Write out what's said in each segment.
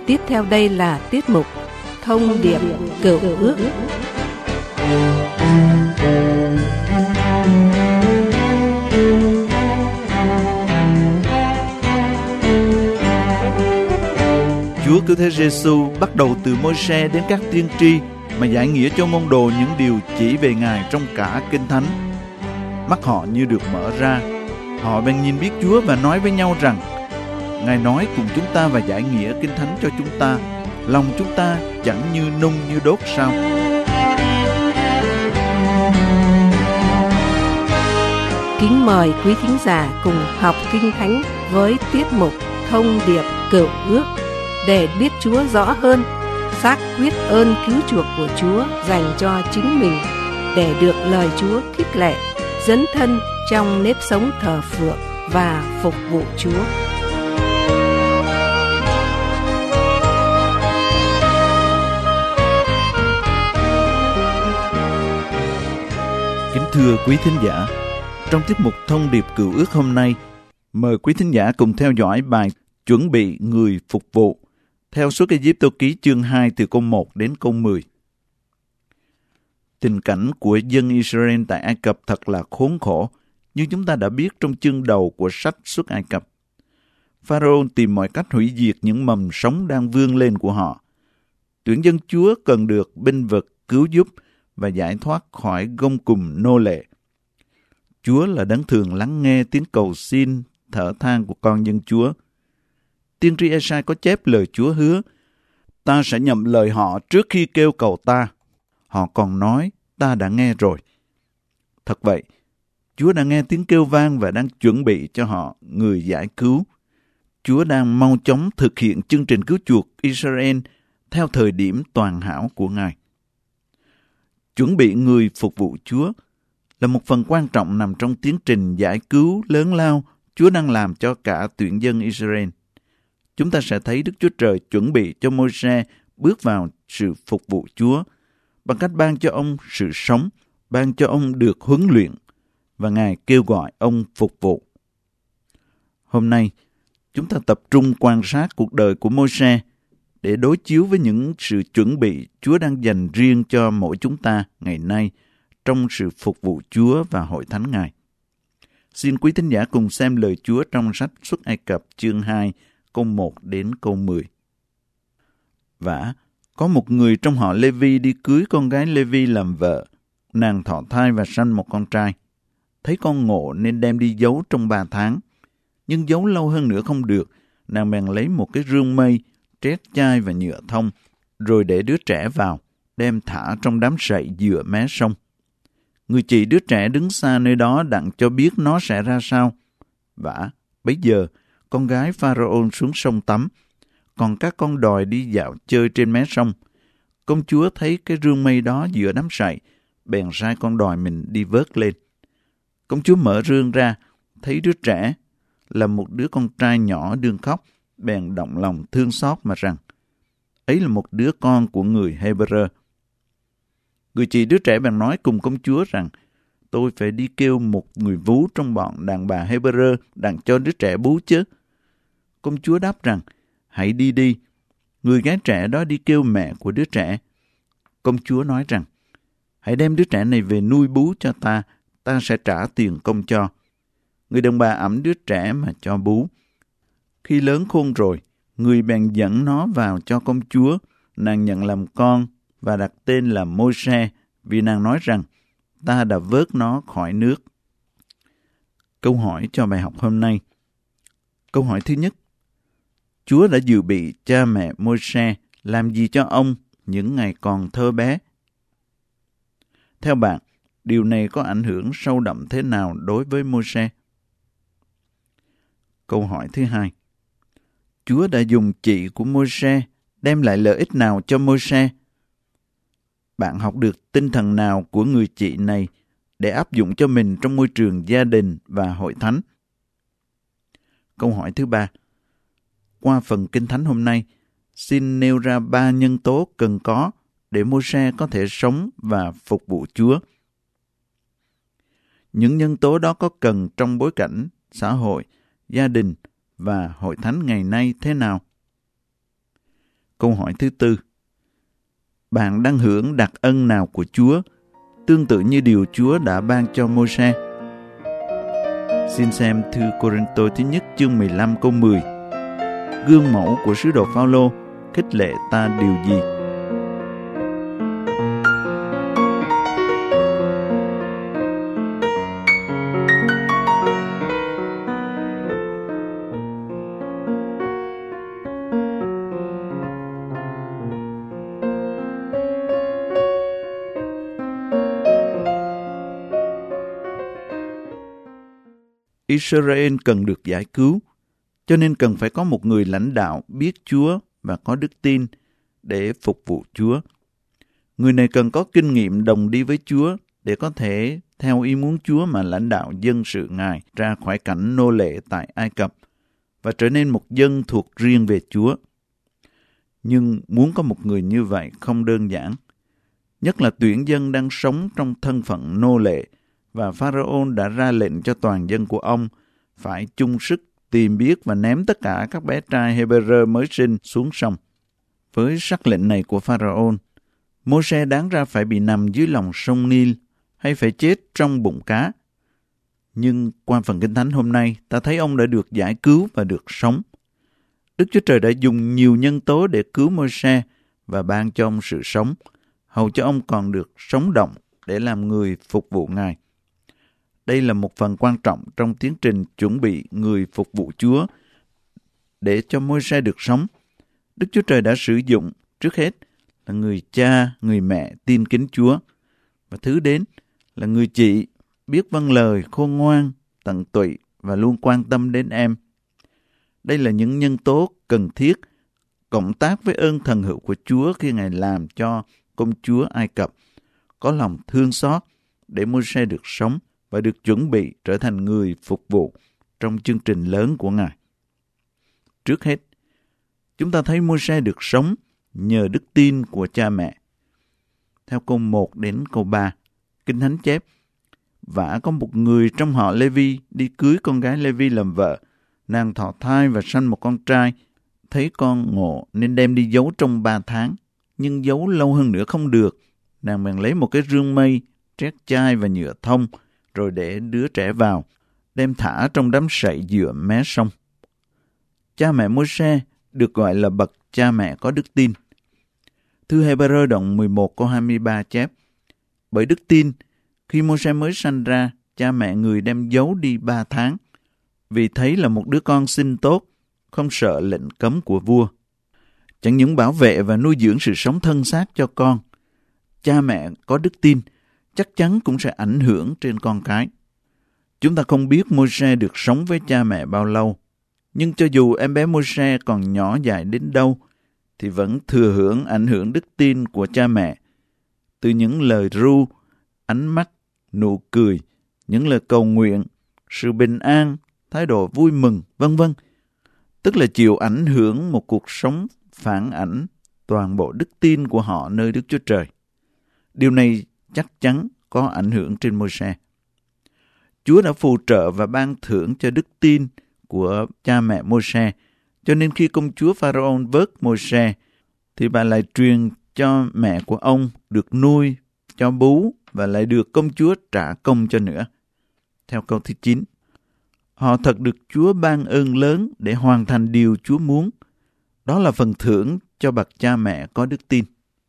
Tiếp theo đây là tiết mục Thông điệp Cựu Ước. Chúa Cứu Thế Giêsu bắt đầu từ Môi-se đến các tiên tri mà giải nghĩa cho môn đồ những điều chỉ về Ngài trong cả Kinh Thánh. Mắt họ như được mở ra, họ bèn nhìn biết Chúa và nói với nhau rằng: Ngài nói cùng chúng ta và giải nghĩa Kinh Thánh cho chúng ta. Lòng chúng ta chẳng như nung như đốt sao? Kính mời quý thính giả cùng học Kinh Thánh với tiết mục Thông điệp Cựu Ước để biết Chúa rõ hơn, xác quyết ơn cứu chuộc của Chúa dành cho chính mình, để được lời Chúa khích lệ, dấn thân trong nếp sống thờ phượng và phục vụ Chúa. Kính thưa quý thính giả, trong tiết mục Thông điệp Cựu Ước hôm nay, mời quý thính giả cùng theo dõi bài Chuẩn bị người phục vụ theo Xuất Ai-cập ký chương 2 từ câu 1 đến câu 10. Tình cảnh của dân Israel tại Ai Cập thật là khốn khổ, như chúng ta đã biết trong chương đầu của sách Xuất Ai Cập. Pharaoh tìm mọi cách hủy diệt những mầm sống đang vươn lên của họ. Tuyển dân Chúa cần được bênh vực, cứu giúp và giải thoát khỏi gông cùm nô lệ. Chúa là đấng thường lắng nghe tiếng cầu xin, thở than của con dân Chúa. Tiên tri Ê-sai có chép lời Chúa hứa: Ta sẽ nhậm lời họ trước khi kêu cầu ta. Họ còn nói: Ta đã nghe rồi. Thật vậy, Chúa đã nghe tiếng kêu vang và đang chuẩn bị cho họ người giải cứu. Chúa đang mau chóng thực hiện chương trình cứu chuộc Israel theo thời điểm toàn hảo của Ngài. Chuẩn bị người phục vụ Chúa là một phần quan trọng nằm trong tiến trình giải cứu lớn lao Chúa đang làm cho cả tuyển dân Israel. Chúng ta sẽ thấy Đức Chúa Trời chuẩn bị cho Môi-se bước vào sự phục vụ Chúa bằng cách ban cho ông sự sống, ban cho ông được huấn luyện, và Ngài kêu gọi ông phục vụ. Hôm nay, chúng ta tập trung quan sát cuộc đời của Môi-se để đối chiếu với những sự chuẩn bị Chúa đang dành riêng cho mỗi chúng ta ngày nay trong sự phục vụ Chúa và hội thánh Ngài. Xin quý thính giả cùng xem lời Chúa trong sách Xuất Ai Cập chương 2, câu 1 đến câu 10. Vả, có một người trong họ Lê-vi đi cưới con gái Lê-vi làm vợ. Nàng thọ thai và sanh một con trai. Thấy con ngộ nên đem đi giấu trong 3 tháng. Nhưng giấu lâu hơn nữa không được. Nàng bèn lấy một cái rương mây, trét chai và nhựa thông, rồi để đứa trẻ vào, đem thả trong đám sậy dựa mé sông. Người chị đứa trẻ đứng xa nơi đó đặng cho biết nó sẽ ra sao. Vả, bấy giờ, con gái Pharaoh xuống sông tắm, còn các con đòi đi dạo chơi trên mé sông. Công chúa thấy cái rương mây đó giữa đám sậy, bèn sai con đòi mình đi vớt lên. Công chúa mở rương ra, thấy đứa trẻ là một đứa con trai nhỏ đương khóc, bèn động lòng thương xót mà rằng: ấy là một đứa con của người Hebrew. Người chị đứa trẻ bèn nói cùng công chúa rằng: tôi phải đi kêu một người vú trong bọn đàn bà Hebrew đặng cho đứa trẻ bú chứ. Công chúa đáp rằng: hãy đi đi. Người gái trẻ đó đi kêu mẹ của đứa trẻ. Công chúa nói rằng: hãy đem đứa trẻ này về nuôi bú cho ta, ta sẽ trả tiền công cho. Người đàn bà ẵm đứa trẻ mà cho bú. Khi lớn khôn rồi, người bèn dẫn nó vào cho công chúa. Nàng nhận làm con và đặt tên là Môi-se, vì nàng nói rằng: ta đã vớt nó khỏi nước. Câu hỏi cho bài học hôm nay. Câu hỏi thứ nhất: Chúa đã dự bị cha mẹ Môi-se làm gì cho ông những ngày còn thơ bé? Theo bạn, điều này có ảnh hưởng sâu đậm thế nào đối với Môi-se? Câu hỏi thứ hai: Chúa đã dùng chị của Môi-se đem lại lợi ích nào cho Môi-se? Bạn học được tinh thần nào của người chị này để áp dụng cho mình trong môi trường gia đình và hội thánh? Câu hỏi thứ ba: qua phần Kinh Thánh hôm nay, xin nêu ra 3 nhân tố cần có để Môi-se có thể sống và phục vụ Chúa. Những nhân tố đó có cần trong bối cảnh xã hội, gia đình và hội thánh ngày nay thế nào? Câu hỏi thứ tư. Bạn đang hưởng đặc ân nào của Chúa, tương tự như điều Chúa đã ban cho Môi-se? Xin xem thư Cô-rinh-tô thứ nhất chương 15 câu 10. Gương mẫu của sứ đồ Phao-lô khích lệ ta điều gì? Israel cần được giải cứu, cho nên cần phải có một người lãnh đạo biết Chúa và có đức tin để phục vụ Chúa. Người này cần có kinh nghiệm đồng đi với Chúa để có thể theo ý muốn Chúa mà lãnh đạo dân sự Ngài ra khỏi cảnh nô lệ tại Ai Cập và trở nên một dân thuộc riêng về Chúa. Nhưng muốn có một người như vậy không đơn giản, nhất là tuyển dân đang sống trong thân phận nô lệ, và Pharaoh đã ra lệnh cho toàn dân của ông phải chung sức tìm biết và ném tất cả các bé trai Hebrew mới sinh xuống sông. Với sắc lệnh này của Pharaoh, Môi-se đáng ra phải bị nằm dưới lòng sông Nil hay phải chết trong bụng cá. Nhưng qua phần Kinh Thánh hôm nay, ta thấy ông đã được giải cứu và được sống. Đức Chúa Trời đã dùng nhiều nhân tố để cứu Môi-se và ban cho ông sự sống, hầu cho ông còn được sống động để làm người phục vụ Ngài. Đây là một phần quan trọng trong tiến trình chuẩn bị người phục vụ Chúa. Để cho Môi-se được sống, Đức Chúa Trời đã sử dụng trước hết là người cha, người mẹ tin kính Chúa, và thứ đến là người chị biết vâng lời, khôn ngoan, tận tụy và luôn quan tâm đến em. Đây là những nhân tố cần thiết cộng tác với ơn thần hữu của Chúa khi Ngài làm cho công chúa Ai Cập có lòng thương xót để Môi-se được sống và được chuẩn bị trở thành người phục vụ trong chương trình lớn của Ngài. Trước hết, chúng ta thấy Môi-se được sống nhờ đức tin của cha mẹ. Theo câu 1 đến câu 3, Kinh Thánh chép: Vả có một người trong họ Lê-vi đi cưới con gái Lê-vi làm vợ. Nàng thọ thai và sanh một con trai. Thấy con ngộ nên đem đi giấu trong 3 tháng. Nhưng giấu lâu hơn nữa không được. Nàng bèn lấy một cái rương mây, trét chai và nhựa thông, rồi để đứa trẻ vào, đem thả trong đám sậy dựa mé sông. Cha mẹ Môi-se được gọi là bậc cha mẹ có đức tin. Thư Hebrew đoạn 11 câu 23 chép: Bởi đức tin, khi Môi-se mới sanh ra, cha mẹ người đem giấu đi 3 tháng, vì thấy là một đứa con xinh tốt, không sợ lệnh cấm của vua. Chẳng những bảo vệ và nuôi dưỡng sự sống thân xác cho con, cha mẹ có đức tin chắc chắn cũng sẽ ảnh hưởng trên con cái. Chúng ta không biết Môi-se được sống với cha mẹ bao lâu, nhưng cho dù em bé Môi-se còn nhỏ dại đến đâu, thì vẫn thừa hưởng ảnh hưởng đức tin của cha mẹ, từ những lời ru, ánh mắt, nụ cười, những lời cầu nguyện, sự bình an, thái độ vui mừng, vân vân. Tức là chịu ảnh hưởng một cuộc sống phản ảnh toàn bộ đức tin của họ nơi Đức Chúa Trời. Điều này chắc chắn có ảnh hưởng trên Môi-se. Chúa đã phù trợ và ban thưởng cho đức tin của cha mẹ Môi-se, cho nên khi công chúa Pharaoh vớt Môi-se, thì bà lại truyền cho mẹ của ông được nuôi, cho bú và lại được công chúa trả công cho nữa. Theo câu thứ 9, họ thật được Chúa ban ơn lớn để hoàn thành điều Chúa muốn. Đó là phần thưởng cho bậc cha mẹ có đức tin.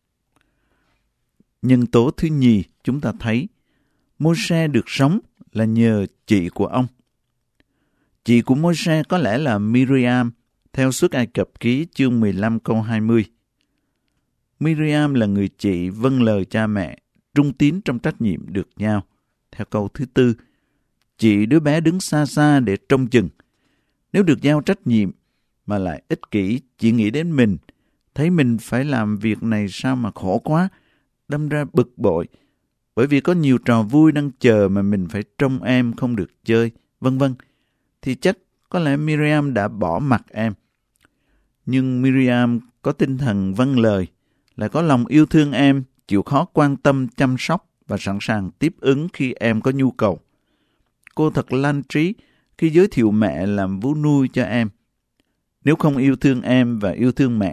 Nhân tố thứ nhì chúng ta thấy Môi-se được sống là nhờ chị của ông. Chị của Môi-se có lẽ là Miriam, theo Xuất Ai Cập ký chương 15 câu 20. Miriam là người chị vâng lời cha mẹ, trung tín trong trách nhiệm được giao. Theo câu thứ 4, chị đứa bé đứng xa xa để trông chừng. Nếu được giao trách nhiệm mà lại ích kỷ, chỉ nghĩ đến mình, thấy mình phải làm việc này sao mà khổ quá, đâm ra bực bội, bởi vì có nhiều trò vui đang chờ mà mình phải trông em không được chơi, vân vân, thì chắc có lẽ Miriam đã bỏ mặc em. Nhưng Miriam có tinh thần vâng lời, lại có lòng yêu thương em, chịu khó quan tâm chăm sóc và sẵn sàng tiếp ứng khi em có nhu cầu. Cô thật lanh trí khi giới thiệu mẹ làm vú nuôi cho em. Nếu không yêu thương em và yêu thương mẹ,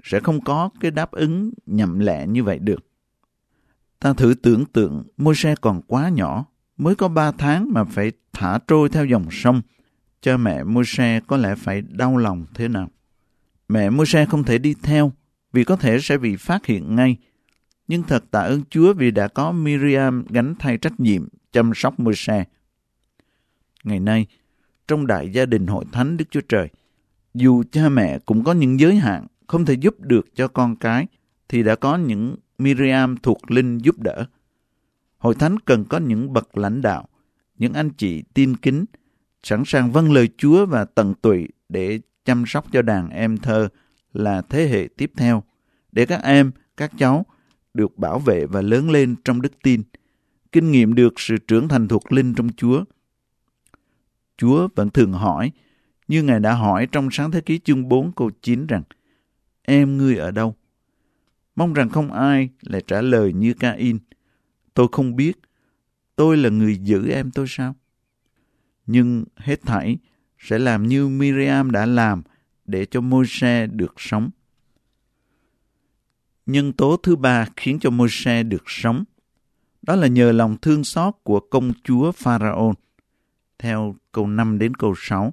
sẽ không có cái đáp ứng nhậm lẹ như vậy được. Ta thử tưởng tượng Môi-se còn quá nhỏ, mới có 3 tháng mà phải thả trôi theo dòng sông. Cha mẹ Môi-se có lẽ phải đau lòng thế nào. Mẹ Môi-se không thể đi theo vì có thể sẽ bị phát hiện ngay. Nhưng thật tạ ơn Chúa vì đã có Miriam gánh thay trách nhiệm chăm sóc Môi-se. Ngày nay, trong đại gia đình hội thánh Đức Chúa Trời, dù cha mẹ cũng có những giới hạn không thể giúp được cho con cái, thì đã có những Miriam thuộc linh giúp đỡ. Hội thánh cần có những bậc lãnh đạo, những anh chị tin kính, sẵn sàng vâng lời Chúa và tận tụy để chăm sóc cho đàn em thơ là thế hệ tiếp theo, để các em, các cháu được bảo vệ và lớn lên trong đức tin, kinh nghiệm được sự trưởng thành thuộc linh trong Chúa. Chúa vẫn thường hỏi, như Ngài đã hỏi trong Sáng Thế Ký chương 4 câu 9 rằng, em ngươi ở đâu? Mong rằng không ai lại trả lời như Ca-in, tôi không biết, tôi là người giữ em tôi sao? Nhưng hết thảy sẽ làm như Miriam đã làm để cho Môi-se được sống. Nhân tố thứ ba khiến cho Môi-se được sống, đó là nhờ lòng thương xót của công chúa Pharaon, theo câu 5 đến câu 6.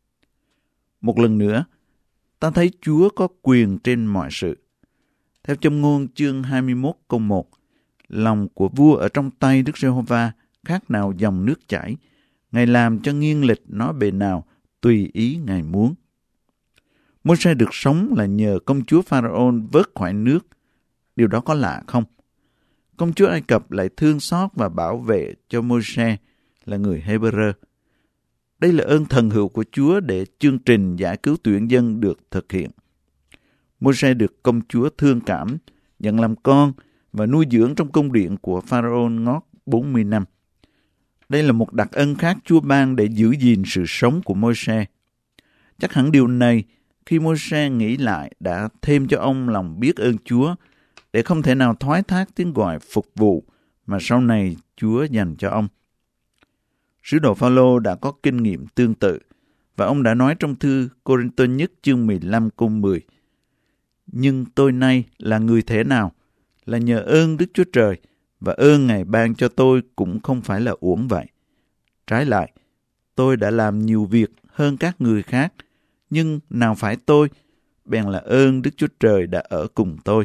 Một lần nữa, ta thấy Chúa có quyền trên mọi sự. Theo Châm ngôn chương 21 câu 1, lòng của vua ở trong tay Đức Giê-hô-va khác nào dòng nước chảy, Ngài làm cho nghiêng lệch nó bề nào, tùy ý Ngài muốn. Môi-se được sống là nhờ công chúa Pharaon vớt khỏi nước. Điều đó có lạ không? Công chúa Ai Cập lại thương xót và bảo vệ cho Môi-se là người Hê-bơ-rơ. Đây là ơn thần hữu của Chúa để chương trình giải cứu tuyển dân được thực hiện. Môi-se được công chúa thương cảm, nhận làm con và nuôi dưỡng trong cung điện của Pharaon ngót 40 năm. Đây là một đặc ân khác Chúa ban để giữ gìn sự sống của Môi-se. Chắc hẳn điều này, khi Môi-se nghĩ lại, đã thêm cho ông lòng biết ơn Chúa, để không thể nào thoái thác tiếng gọi phục vụ mà sau này Chúa dành cho ông. Sứ đồ Phao-lô đã có kinh nghiệm tương tự, và ông đã nói trong thư Cô-rinh-tô nhất chương 15 câu 10, nhưng tôi nay là người thế nào? Là nhờ ơn Đức Chúa Trời, và ơn Ngài ban cho tôi cũng không phải là uổng vậy. Trái lại, tôi đã làm nhiều việc hơn các người khác, nhưng nào phải tôi, bèn là ơn Đức Chúa Trời đã ở cùng tôi.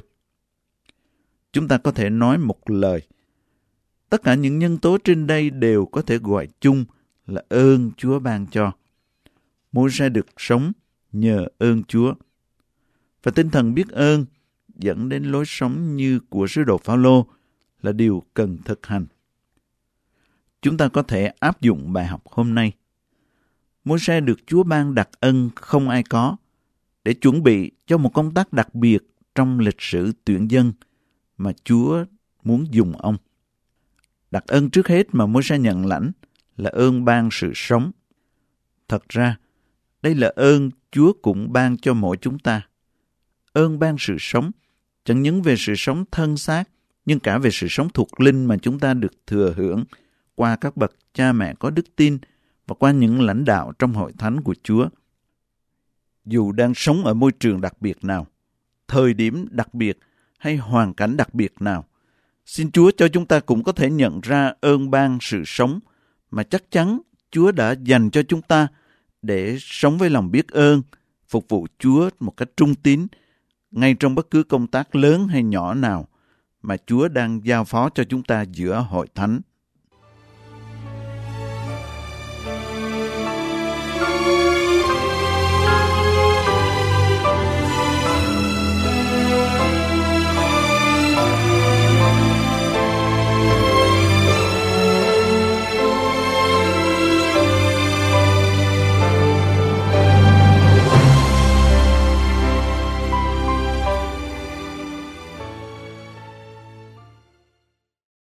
Chúng ta có thể nói một lời, tất cả những nhân tố trên đây đều có thể gọi chung là ơn Chúa ban cho. Môi-se được sống nhờ ơn Chúa. Và tinh thần biết ơn dẫn đến lối sống như của sứ đồ Phao-lô là điều cần thực hành. Chúng ta có thể áp dụng bài học hôm nay. Môi-se được Chúa ban đặc ân không ai có, để chuẩn bị cho một công tác đặc biệt trong lịch sử tuyển dân mà Chúa muốn dùng ông. Đặc ân trước hết mà Môi-se nhận lãnh là ơn ban sự sống. Thật ra, đây là ơn Chúa cũng ban cho mỗi chúng ta. Ơn ban sự sống, chẳng những về sự sống thân xác, nhưng cả về sự sống thuộc linh mà chúng ta được thừa hưởng qua các bậc cha mẹ có đức tin và qua những lãnh đạo trong hội thánh của Chúa. Dù đang sống ở môi trường đặc biệt nào, thời điểm đặc biệt hay hoàn cảnh đặc biệt nào, xin Chúa cho chúng ta cũng có thể nhận ra ơn ban sự sống mà chắc chắn Chúa đã dành cho chúng ta để sống với lòng biết ơn, phục vụ Chúa một cách trung tín, ngay trong bất cứ công tác lớn hay nhỏ nào mà Chúa đang giao phó cho chúng ta giữa hội thánh.